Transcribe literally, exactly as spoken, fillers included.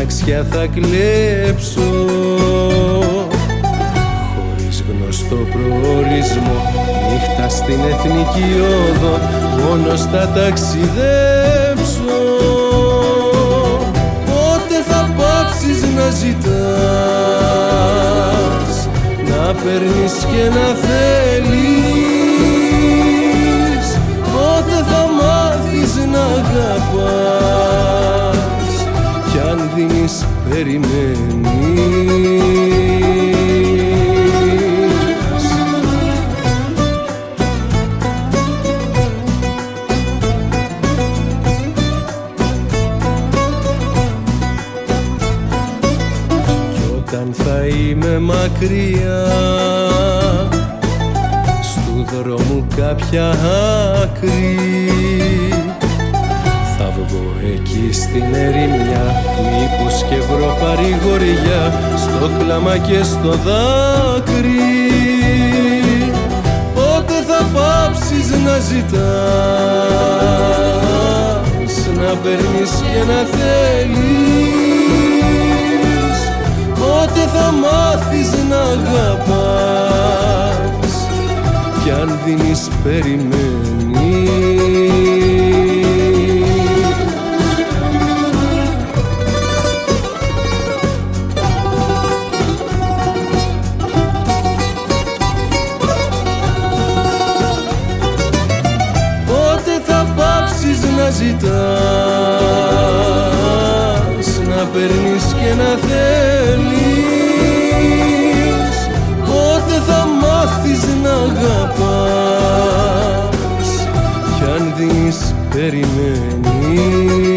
μοναξιά θα κλέψω. Χωρίς γνωστό προορισμό, νύχτα στην εθνική όδο, μόνος θα ταξιδέψω. Πότε θα πάψεις να ζητάς, να παίρνεις και να θέλεις? Πότε θα μάθεις να αγαπάς, κι αν δίνεις περιμένεις? Κι όταν θα είμαι μακριά, στου δρόμου κάποια άκρη, θα βγω εκεί στην ερημιά, μήπως και βρω παρηγοριά στο κλάμα και στο δάκρυ. Πότε θα πάψεις να ζητάς, να παίρνεις και να θέλεις? Πότε θα μάθεις να αγαπάς, κι αν δίνεις περιμένεις? Να ζητάς, να παίρνεις και να θέλεις? Πότε θα μάθεις να αγαπάς, κι αν δεις περιμένεις?